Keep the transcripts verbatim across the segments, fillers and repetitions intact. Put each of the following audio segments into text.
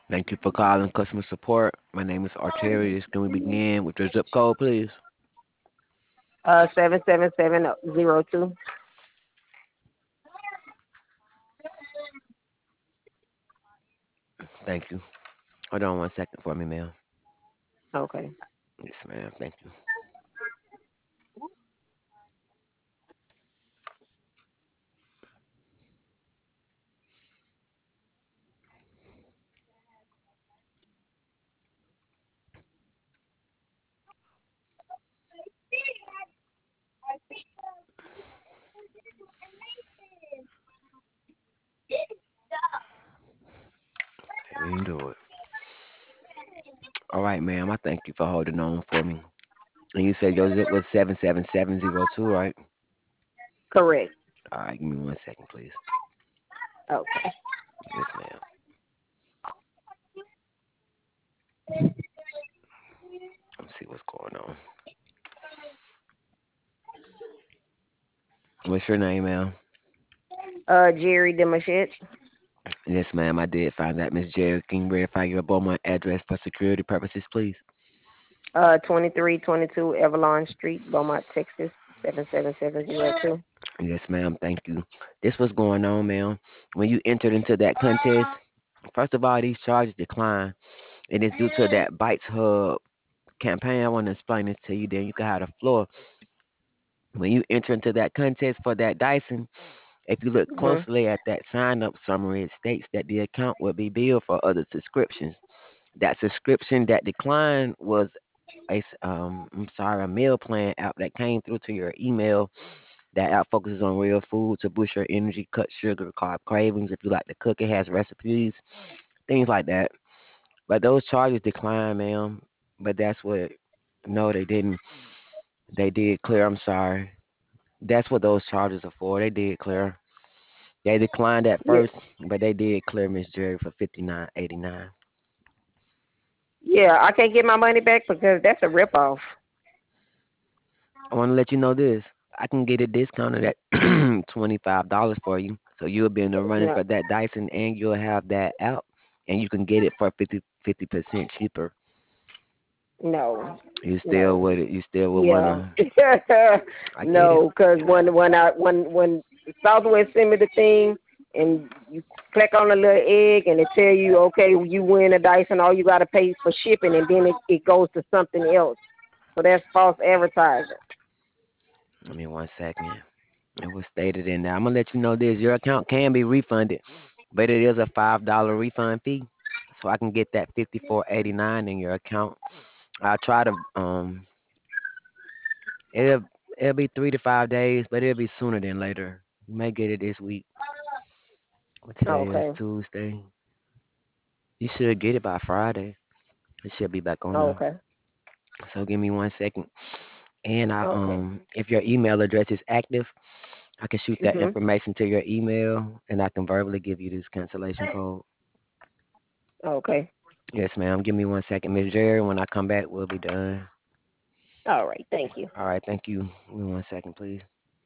Thank you for calling customer support. My name is Arterius. Can we begin with your zip code, please? Uh, seven seven seven zero two. Thank you. Hold on one second for me, ma'am. Okay. Yes, ma'am. Thank you. Let me do it. All right, ma'am. I thank you for holding on for me. And you said your zip was seven seven seven zero two, right? Correct. All right, give me one second, please. Okay. Yes, ma'am. Let's see what's going on. What's your name, ma'am? Uh, Jerry Demachette. Yes, ma'am. I did find that, Miss Jerry. Can you verify your Beaumont address for security purposes, please? Uh, twenty three twenty two Avalon Street, Beaumont, Texas, seven seven seven zero two. Yes, ma'am. Thank you. This was going on, ma'am. When you entered into that contest, first of all, these charges decline, and it's due to that Bites Hub campaign. I want to explain this to you. Then you can have the floor. When you enter into that contest for that Dyson, if you look Mhm. closely at that sign-up summary, it states that the account will be billed for other subscriptions. That subscription that declined was a s- um, I'm sorry, a meal plan app that came through to your email. That app focuses on real food to boost your energy, cut sugar, carb cravings. If you like to cook, it has recipes, things like that. But those charges declined, ma'am. But that's what, no, they didn't. They did clear. I'm sorry. That's what those charges are for. They did clear. They declined at Yeah. first, but they did clear Miss Jerry for fifty nine eighty nine. Yeah, I can't get my money back because that's a ripoff. I want to let you know this. I can get it discounted at twenty five dollars for you, so you'll be in the running No, for that Dyson, and you'll have that app, and you can get it for fifty percent cheaper. no, You still no. would it? You still would Yeah. wanna? I get it. No, because when when I when when Southwest send me the thing and you click on the little egg and it tell you okay you win a Dyson, all you got to pay for shipping and then it, it goes to something else. So that's false advertising. Give me one second. It was stated in there. I'm gonna let you know this. Your account can be refunded, but it is a five dollar refund fee. So I can get that fifty four eighty nine in your account. I'll try to um it'll it'll be three to five days, but it'll be sooner than later. You may get it this week. What today is Okay. Tuesday. You should get it by Friday. It should be back on there. Okay. So give me one second. And I Okay. um if your email address is active, I can shoot that Mhm. information to your email and I can verbally give you this cancellation code. Okay. Yes, ma'am. Give me one second, Miss Jerry. When I come back, we'll be done. All right. Thank you. All right, thank you. Give me one second, please.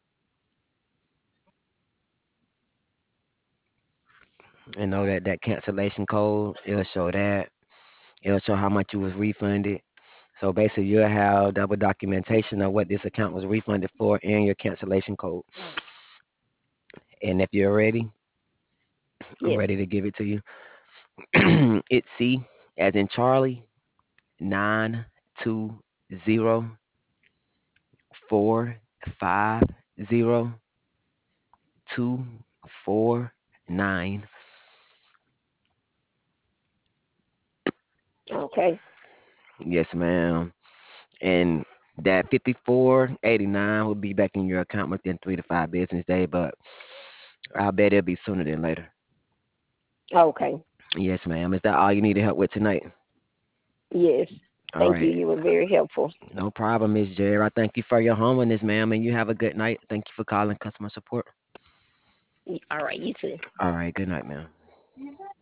And know that that cancellation code, it'll show that. It'll show how much you was refunded. So basically, you'll have double documentation of what this account was refunded for and your cancellation code. And if you're ready, I'm Yes. ready to give it to you. It's C as in Charlie, nine two zero four five zero two four nine. Okay. Yes, ma'am. And that fifty four eighty nine will be back in your account within three to five business day, but I bet it'll be sooner than later. Okay. Yes, ma'am. Is that all you need help with tonight? Yes. All Thank you. right. You were very helpful. No problem, Miss Jerry. I thank you for your humbleness, ma'am, and you have a good night. Thank you for calling customer support. All right. You too. All right. Good night, ma'am.